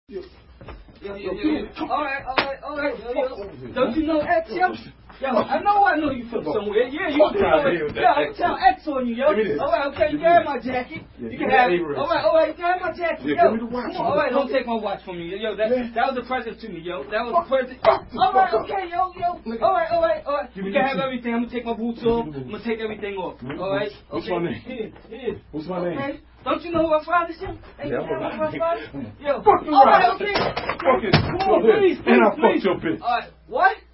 Yo. Alright. Yo. Don't you know X, yo? Yo, I know you from somewhere. Yeah, you know it. Yo, I'm tell X on you, yo. Alright, okay, you can have my jacket. You can have it. Alright, you can have my jacket, yo. Come on, alright, don't take my watch from me. Yo, that was a present to me, yo. That was a present. Alright, okay, yo. Alright. You can have everything. I'm gonna take my boots off. I'm gonna take everything off. Alright? What's my name? Here. What's my name? Okay. Don't you know who my father is? Yeah, my father? Yo. Fuck you, alright, okay. Fuck it. Come on, please. And I fucked your bitch. Alright, what?